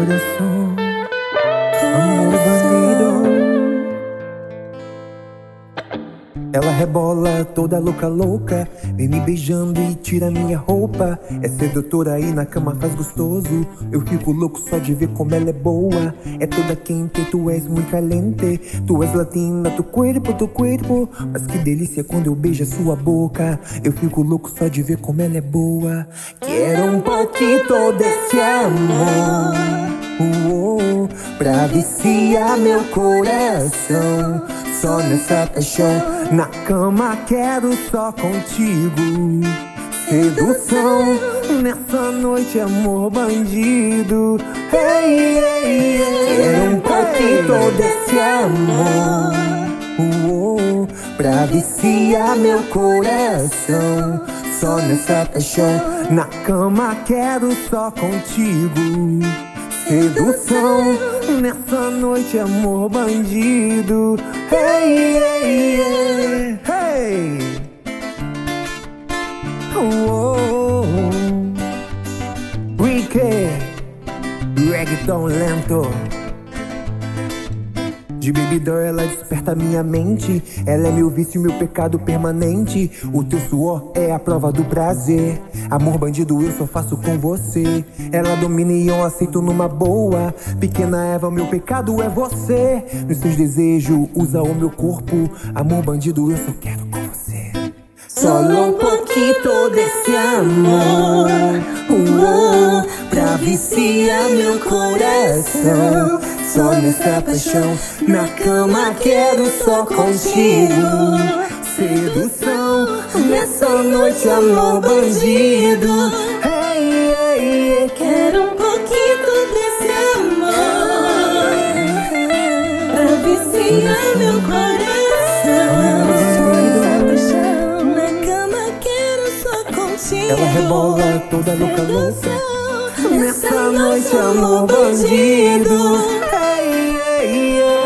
coração, amor bandido. Ela rebola toda louca, louca, vem me beijando e tira minha roupa. É sedutora e na cama faz gostoso. Eu fico louco só de ver como ela é boa. É toda quente, tu és muito caliente. Tu és latina, tu cuerpo. Mas que delícia quando eu beijo a sua boca. Eu fico louco só de ver como ela é boa. Quero um pouquinho desse amor, pra viciar meu coração. Só nessa paixão, na cama quero só contigo. Sedução, nessa noite amor bandido. Hey, hey, hey. Quero um pouquinho desse amor, pra viciar meu coração. Só nessa paixão, na cama quero só contigo. Sedução, nessa noite amor bandido. Hey, hey, hey, hey. Oh, Ricky, reggaeton lento. De bebida ela desperta minha mente. Ela é meu vício, meu pecado permanente. O teu suor é a prova do prazer. Amor bandido eu só faço com você. Ela domina e eu aceito numa boa. Pequena Eva, meu pecado é você. Nos seus desejos usa o meu corpo. Amor bandido eu só quero com você. Só um pouquinho desse amor, pra viciar meu coração. Só nessa paixão, na cama quero só contigo. Sedução, nessa noite amor bandido. Hey, hey, hey. Quero um pouquinho desse amor, pra viciar meu coração. Ela rebola toda louca, louca. Nessa noite amor bandido. Hey, hey, hey.